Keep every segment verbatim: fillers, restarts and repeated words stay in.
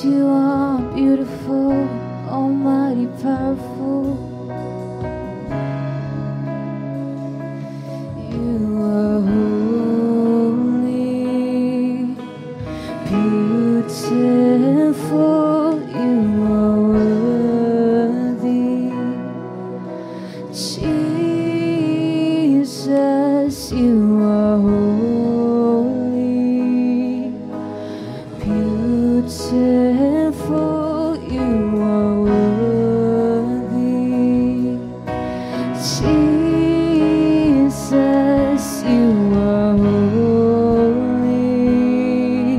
you are beautiful, almighty, powerful. You are holy, beautiful. You are worthy, Jesus. You are holy, beautiful. You are worthy, Jesus. You are holy,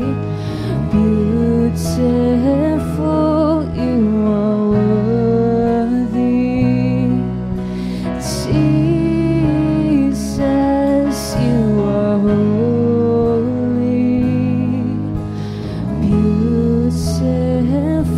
beautiful. You are worthy, Jesus. You are holy, beautiful.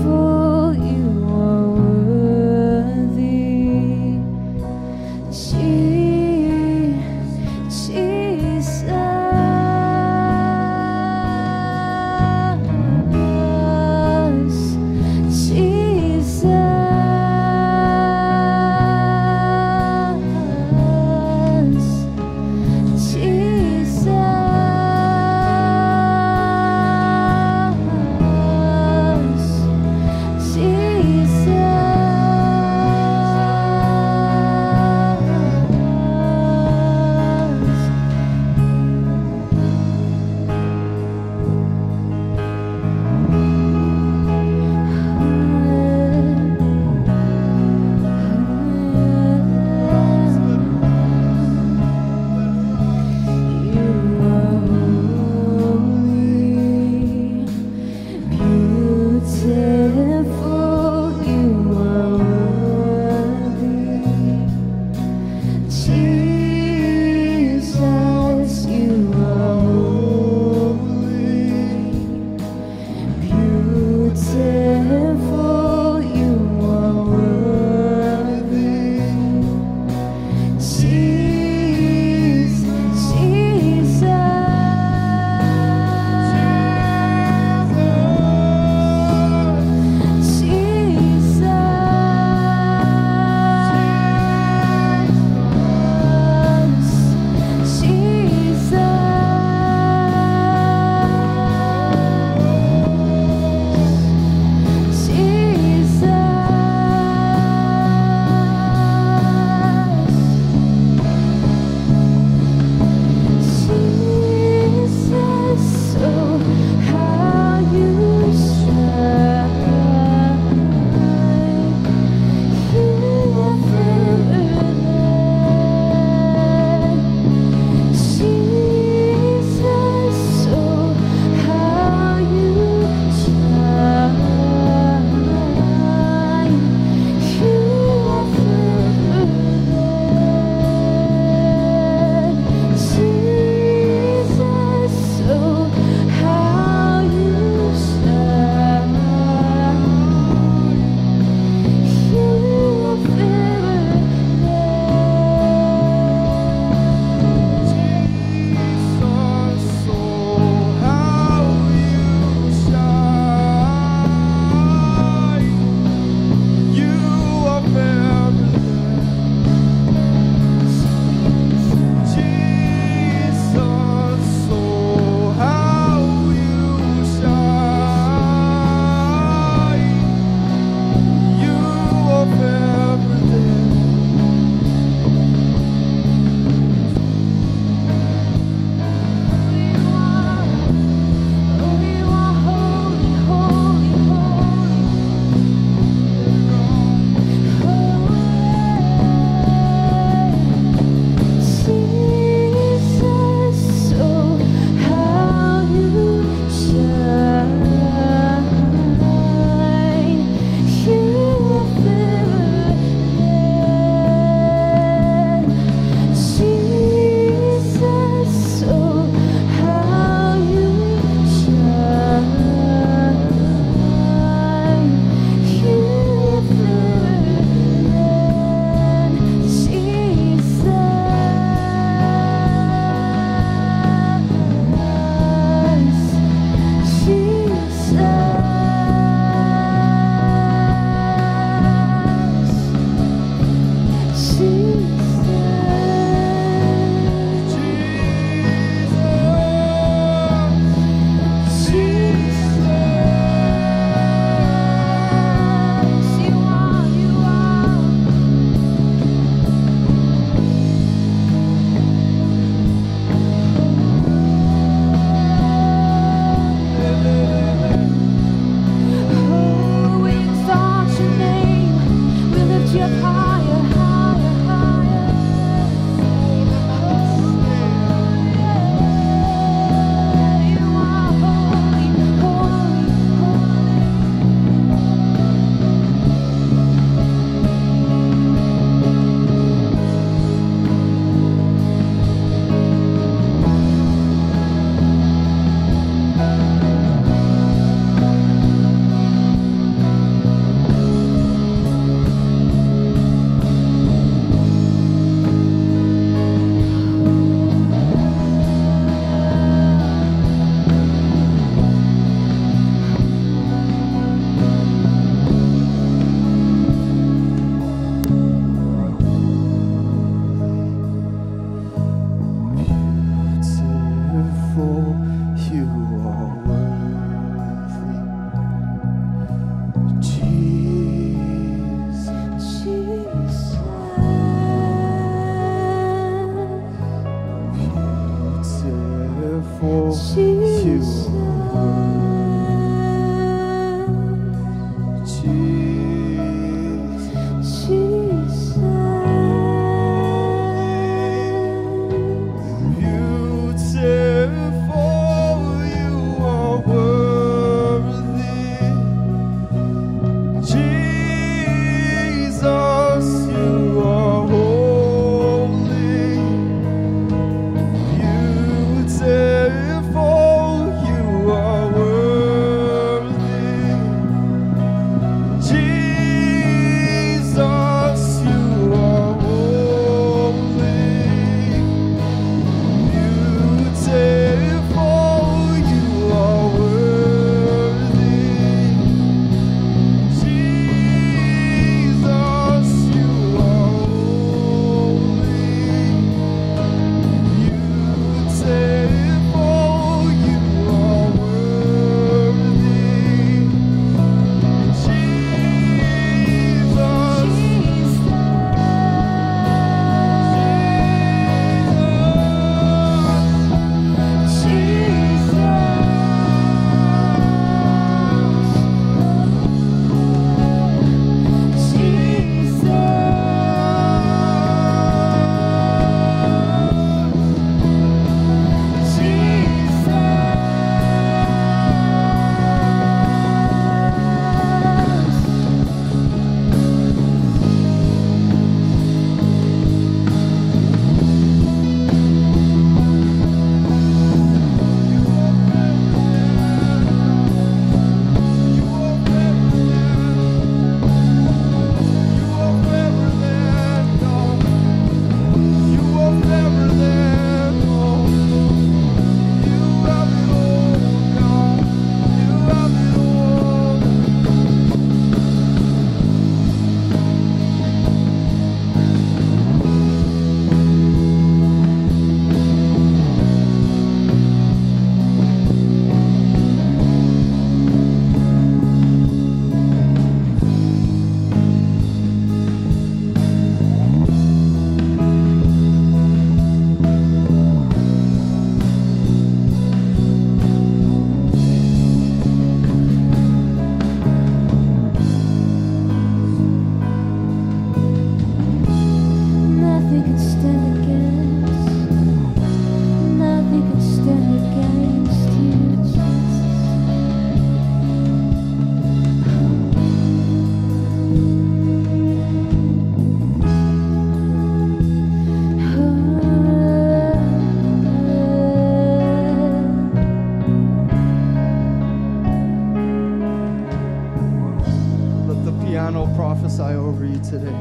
piano prophesy over you today.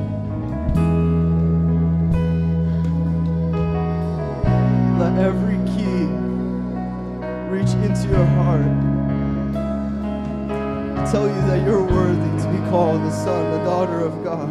Let every key reach into your heart and tell you that you're worthy to be called the son, the daughter of God.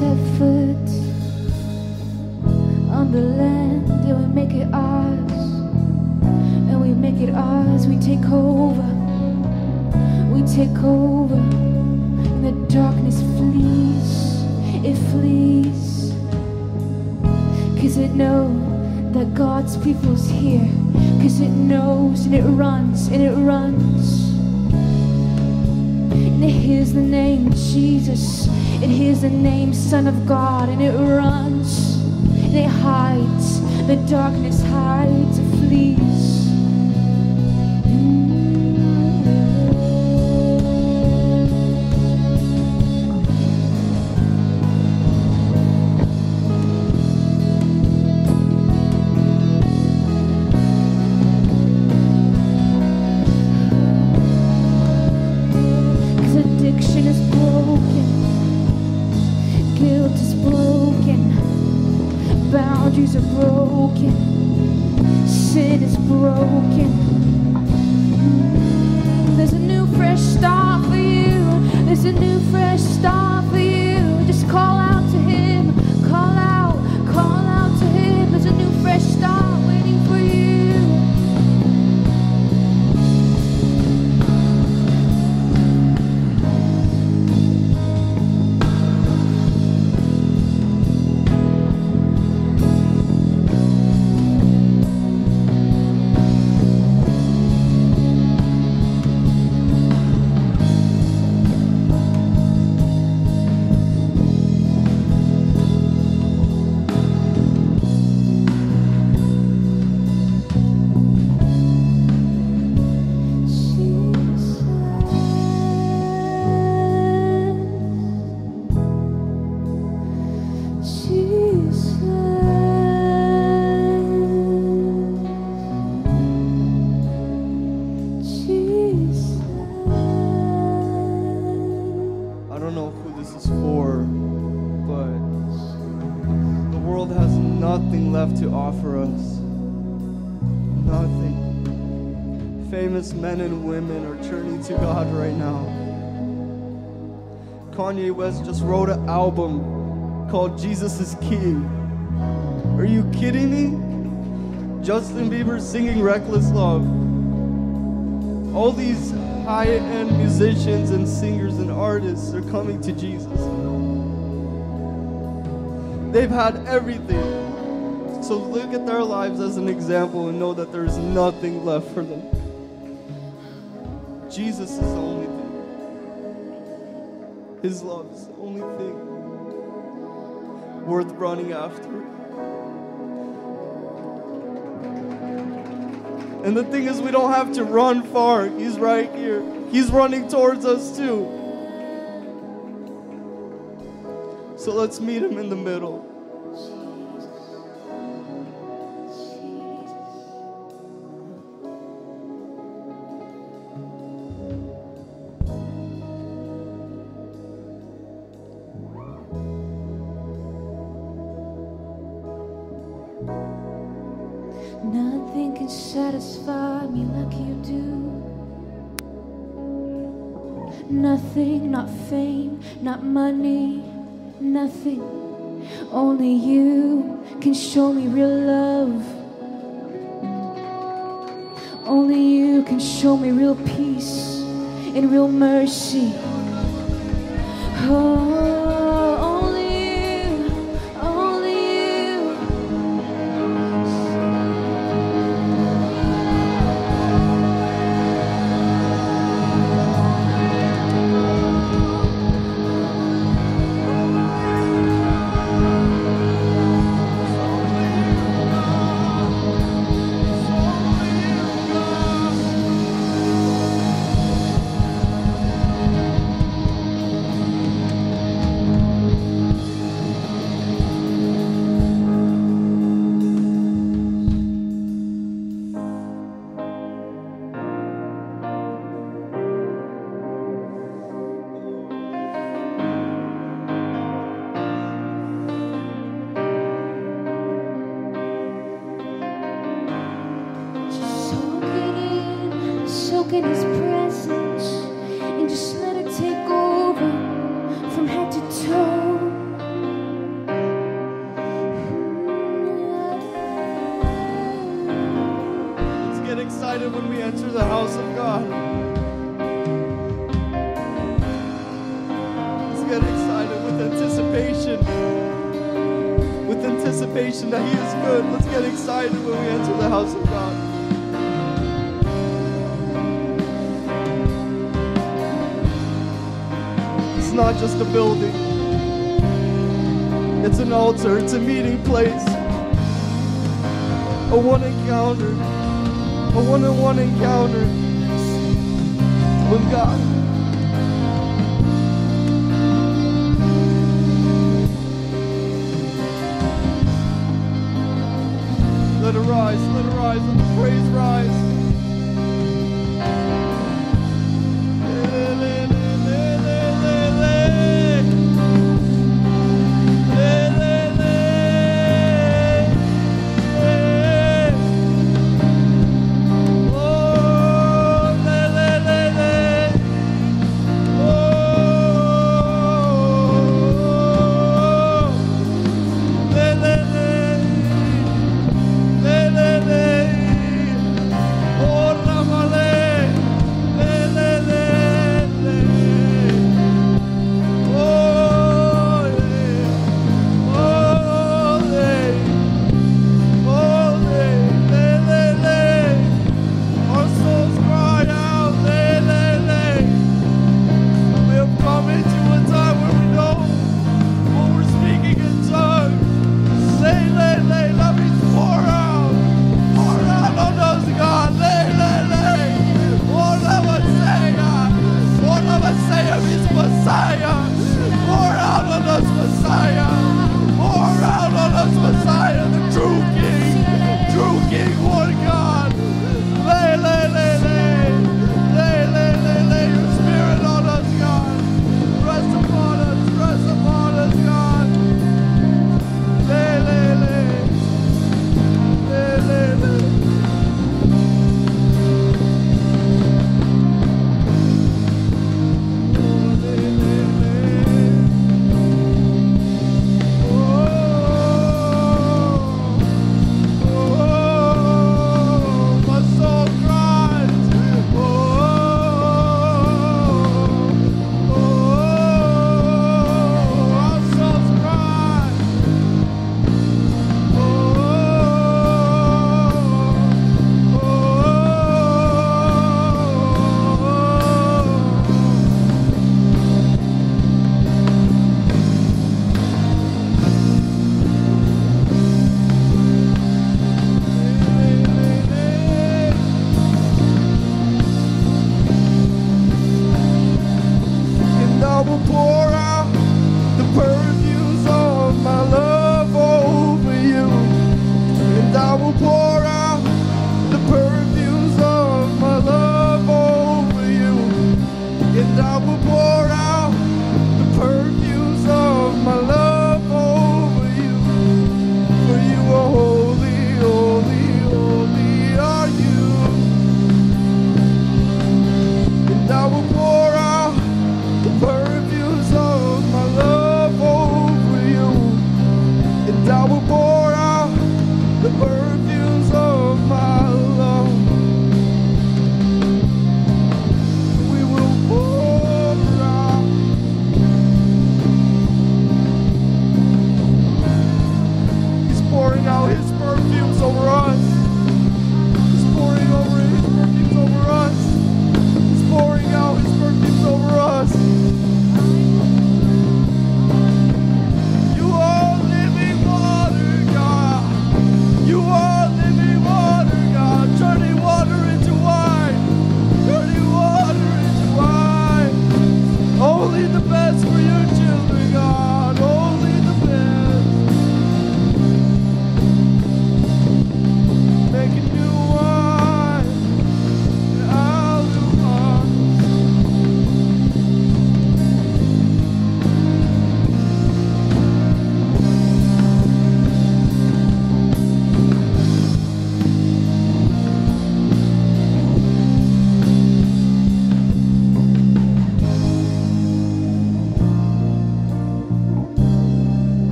step foot on the land and we make it ours, and we make it ours. We take over, we take over, and the darkness flees, it flees, 'cause it knows that God's people's here, 'cause it knows and it runs and it runs. And it hears the name Jesus, it hears the name Son of God, and it runs and it hides. The darkness hides, it flees. Boundaries are broken, sin is broken. There's a new fresh start for you, there's a new fresh start for you. Just call out to him, call out, call out to him. There's a new fresh start waiting for you. Men and women are turning to God right now. Kanye West just wrote an album called Jesus is King. Are you kidding me? Justin Bieber singing Reckless Love. All these high-end musicians and singers and artists are coming to Jesus. They've had everything. So look at their lives as an example and know that there's nothing left for them. Jesus is the only thing. His love is the only thing worth running after. And the thing is, we don't have to run far. He's right here. He's running towards us too. So let's meet him in the middle. Nothing can satisfy me like you do. Nothing, not fame, not money, nothing. Only you can show me real love. Only you can show me real peace and real mercy. Oh, in his presence and just let it take over from head to toe. we enter the house of God. Let's get excited with anticipation. With anticipation that He is good. Let's get excited when we enter the house of God. It's not just a building. It's an altar. It's a meeting place. A one encounter. A one-on-one encounter with God. Let it rise, let it rise, let the praise rise.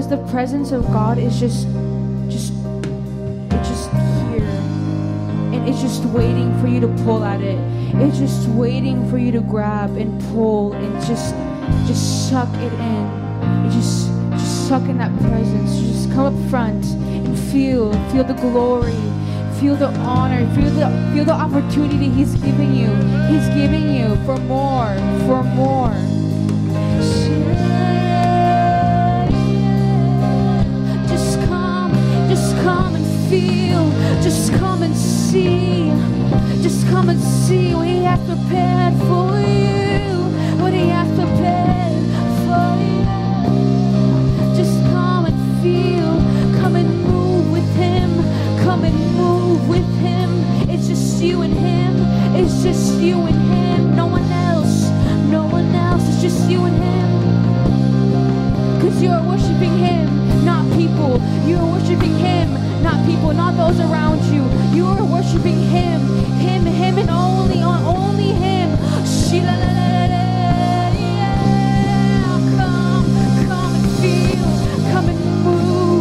the presence of God is just, just, it's just here. And it's just waiting for you to pull at it. It's just waiting for you to grab and pull and just, just suck it in. And just, just suck in that presence. Just come up front and feel, feel the glory. Feel the honor, feel the feel the opportunity He's giving you. He's giving you for more, for more. Just come, just come and feel, just come and see, just come and see what He has prepared for you, what He has prepared for you. Just come and feel, come and move with Him, come and move with Him. It's just you and Him. It's just you and Him. No one else. No one else. It's just you and Him. Because you are worshiping Him, not people. You are worshiping Him, not people, not those around you. You are worshiping Him. Him, Him, and only, only Him. Come, come and feel. Come and move.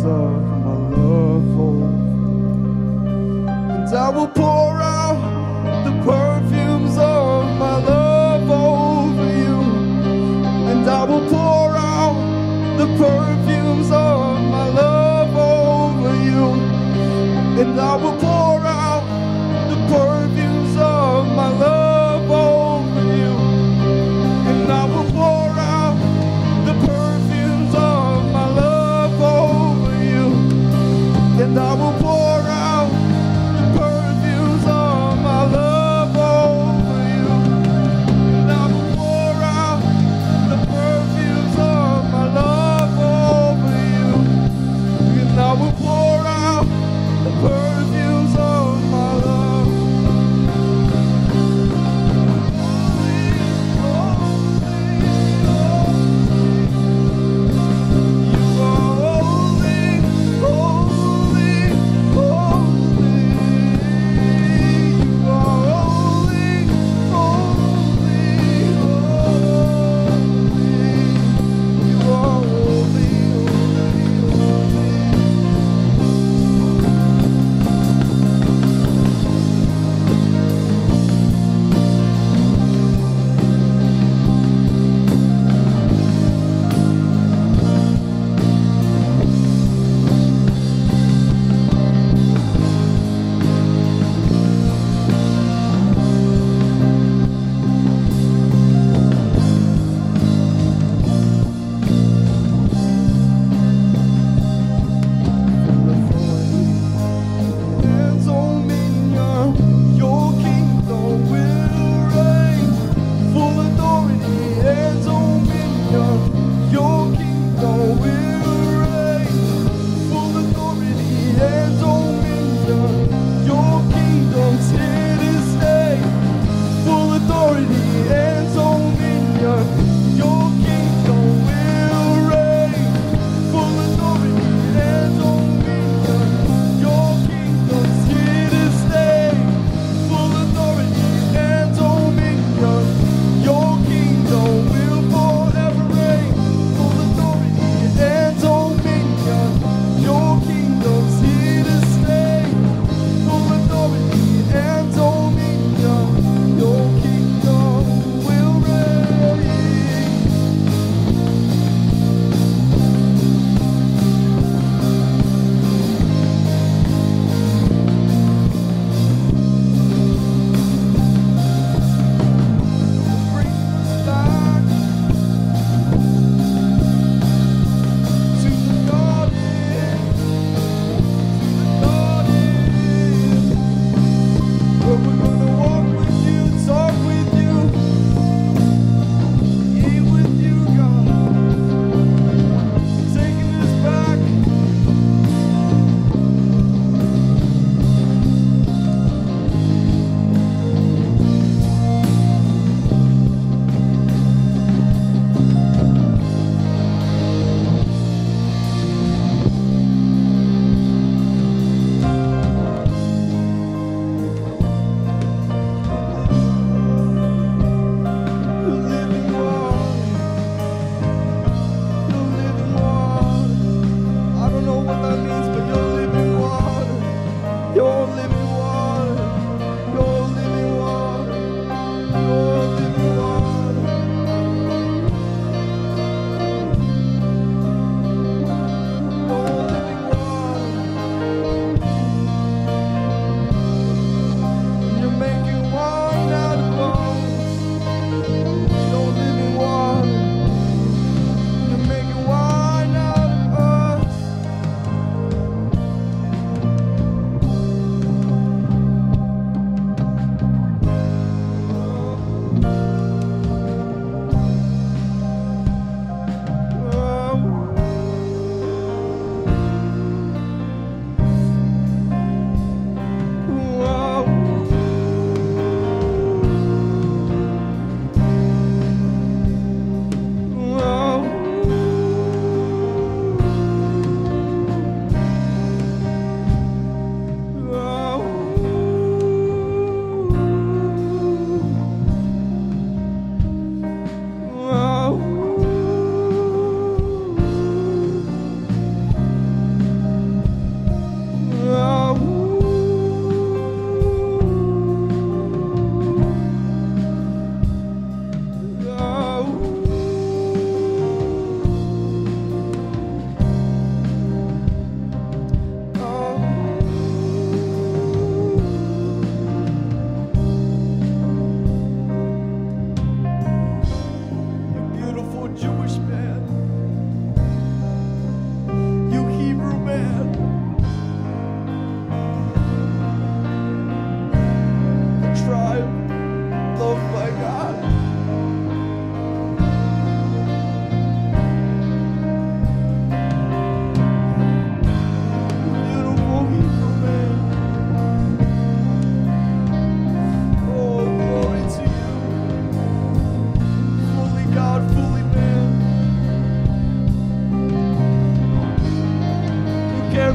of my love over. And I will pour out the perfumes of my love over you. And I will pour out the perfumes of my love over you. And I will pour out the perfumes of my love over you. And I will pour out the perfumes of my love over you. And I will pour out the perfumes of my love over you. And I will pour out the perfumes of my love over you. And I will pour out the perfumes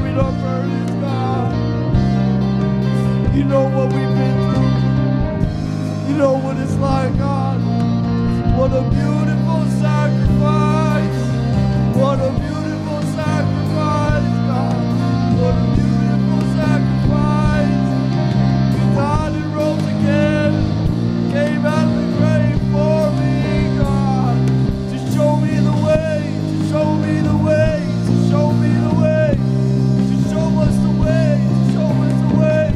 carried our burdens, God. You know what we've been through. You know what it's like, God. What a beautiful sacrifice. What a beautiful sacrifice, God. What a beautiful sacrifice. You died and rose again. Came out of the grave for me, God. To show me the way. To show me the way. To show me the way. To show us the way. To show us the way.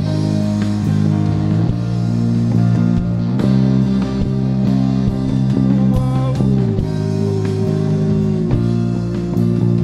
Wow.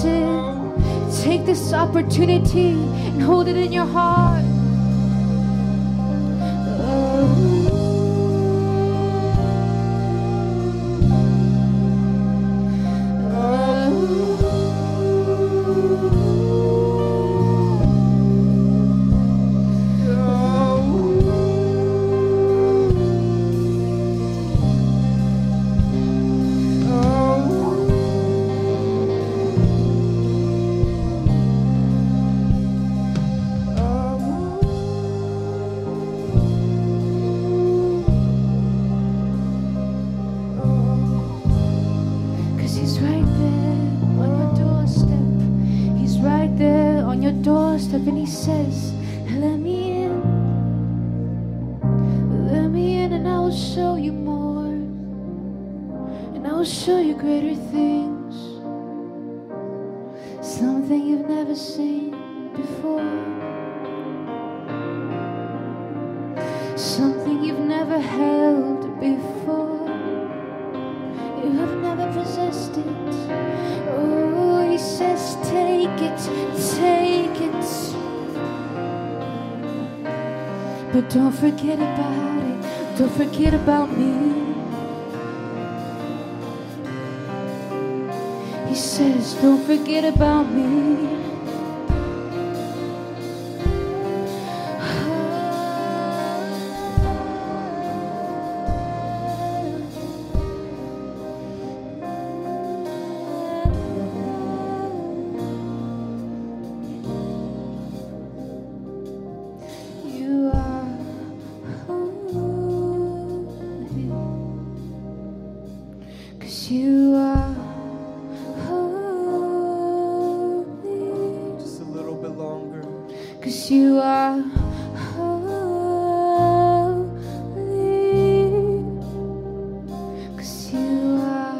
it. Take this opportunity and hold it in your heart. And he says, let me in, let me in, and I will show you more, and I will show you greater things, something you've never seen before, something you've never held before, you have never possessed it. Oh, he says, take it, take it. But don't forget about it. Don't forget about me. He says, don't forget about me. You are holy. Just a little bit longer. 'Cause you are holy. 'Cause you are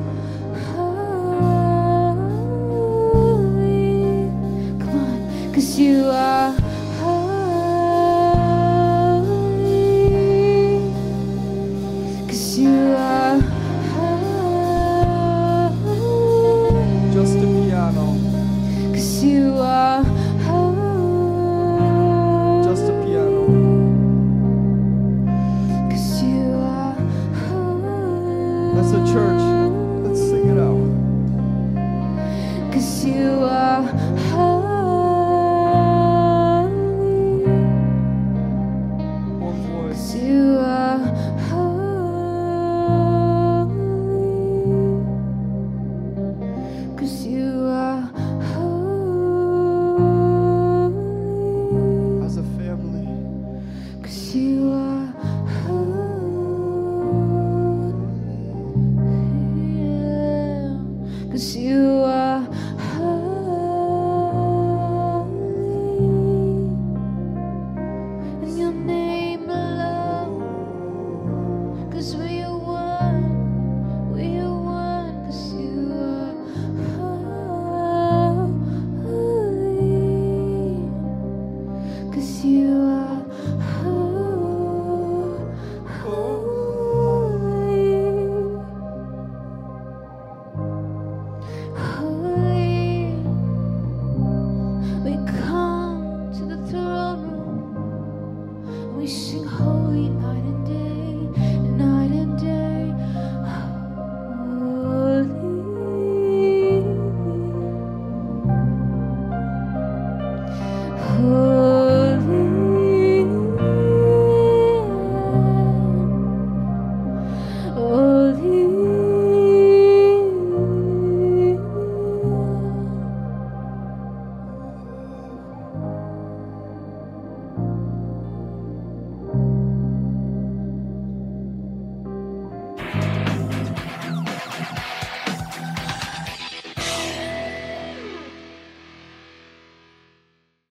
holy. Come on. 'Cause you are holy. 'Cause you are just a piano. 'Cause you are holy. Just a piano. 'Cause you are holy. That's a church. Let's sing it out. 'Cause you are holy.